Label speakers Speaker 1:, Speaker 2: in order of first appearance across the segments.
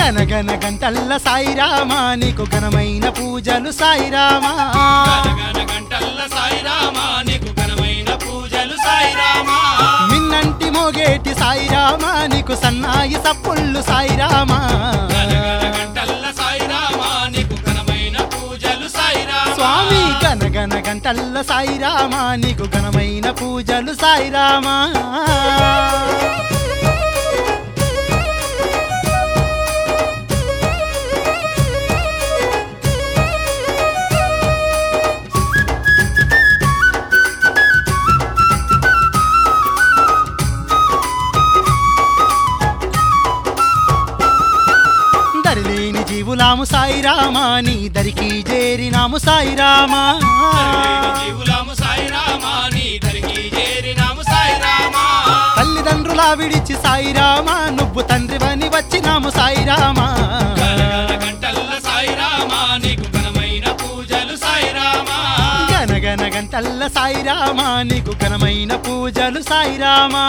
Speaker 1: గనగన గంటల్ల సాయిరామా నీకు ఘనమైన పూజలు సాయిరామా
Speaker 2: గనగన గంటల్ల సాయిరామా నీకు ఘనమైన పూజలు సాయిరామా
Speaker 1: మిన్నంటి మోగేటి సాయిరామా నీకు సన్నాయి సప్పుళ్ళు సాయిరామా
Speaker 2: గనగన గంటల్ల సాయిరామా నీకు ఘనమైన పూజలు సాయిరామా
Speaker 1: స్వామి గనగన గంటల్ల సాయిరామా నీకు ఘనమైన పూజలు సాయిరామా దరిలేని జీవులాము సాయిరామా నీ దరికి చేరినాము సాయిరామా
Speaker 2: జీవులాము సాయిరామా నీ దరికి చేరినాము సాయిరామా
Speaker 1: తల్లిదండ్రుల విడిచి సాయిరామా నువ్వు తండ్రివని వచ్చినాము సాయిరామా
Speaker 2: గనగన గంటల్ల సాయిరామా నీకు ఘనమైన పూజలు సాయిరామా
Speaker 1: గనగన గంటల్ల సాయిరామా నీకు ఘనమైన పూజలు సాయిరామా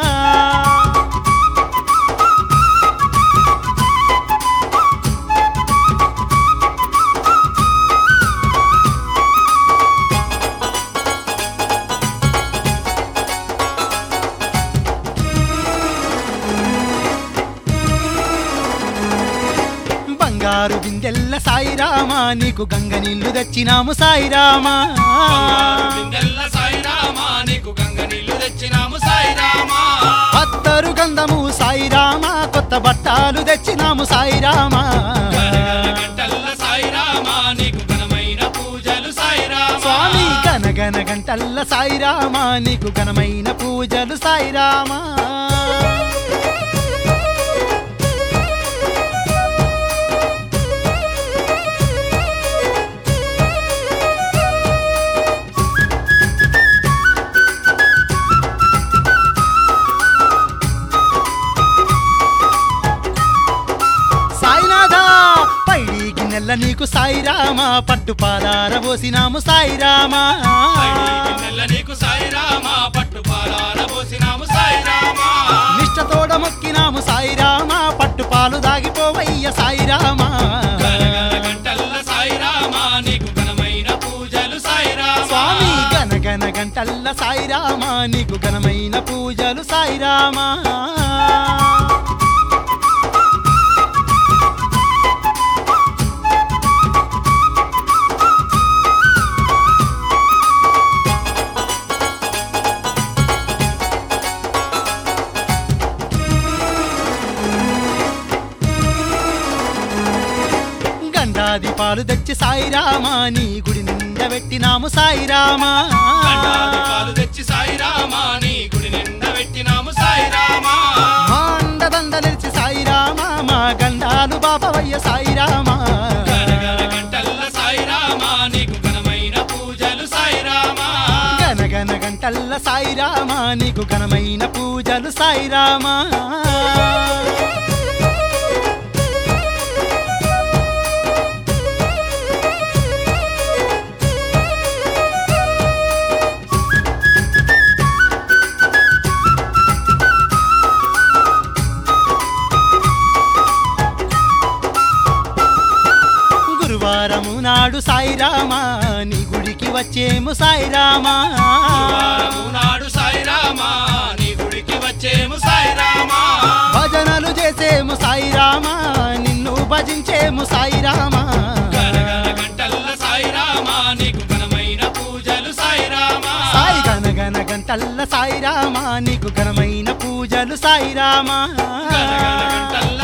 Speaker 1: బంగారు బిందెల్ల సాయిరామా నీకు గంగ నీళ్లు తెచ్చినాము సాయిరామా
Speaker 2: బంగారు బిందెల్ల సాయిరామా నీకు గంగ నీళ్లు తెచ్చినాము సాయిరామా
Speaker 1: అత్తరు గంధము సాయిరామా కొత్త బట్టాలు తెచ్చినాము సాయిరామా
Speaker 2: గనగన గంటల్ల సాయిరామా నీకు ఘనమైన పూజలు సాయిరామా
Speaker 1: స్వామి గనగన గంటల్ల సాయిరామా నీకు ఘనమైన పూజలు సాయిరామా సాయినాథా పైడి గిన్నెల్ల నీకు సాయిరామా పట్టు పాలార పోసినాము సాయిరామా
Speaker 2: నెల్ల నీకు సాయిరామా పట్టు పాలార పోసినాము సాయిరామా
Speaker 1: నిష్టతోడ మొక్కినాము సాయిరామా పట్టు పాలు దాగిపోవయ్య సాయిరామా
Speaker 2: గనగన గంటల్ల సాయిరామా నీకు ఘనమైన పూజలు సాయిరామా
Speaker 1: స్వామి గనగన గంటల్ల సాయిరామా నీకు ఘనమైన పూజలు సాయిరామా గండాది పాలు తెచ్చి సాయిరామా నీ గుడి నిండా పెట్టినాము సాయిరామా
Speaker 2: గండాది పాలు తెచ్చి సాయిరామా నీ గుడి నిండా పెట్టినాము సాయిరామా
Speaker 1: మా అండదండలిచి సాయిరామా మా గండాలు బాపవయ్య సాయిరామా
Speaker 2: గనగన గంటల్ల సాయిరామా నీకు ఘనమైన పూజలు సాయిరామా
Speaker 1: గనగన గంటల్ల సాయిరామా నీకు ఘనమైన పూజలు సాయిరామా గురువారము నాడు సాయిరామా నీ గుడికి వచ్చేము సాయిరామా
Speaker 2: గురువారము నాడు సాయిరామా నీ గుడికి వచ్చేము సాయిరామా
Speaker 1: భజనలు చేసేము సాయిరామా నిన్ను భజించేము సాయిరామా
Speaker 2: గనగన గంటల్ల సాయిరామా నీకు ఘనమైన పూజలు సాయిరామా
Speaker 1: సాయి గనగన గంటల్ల సాయిరామా నీకు ఘనమైన పూజలు సాయిరామా
Speaker 2: గనగన గంటల్ల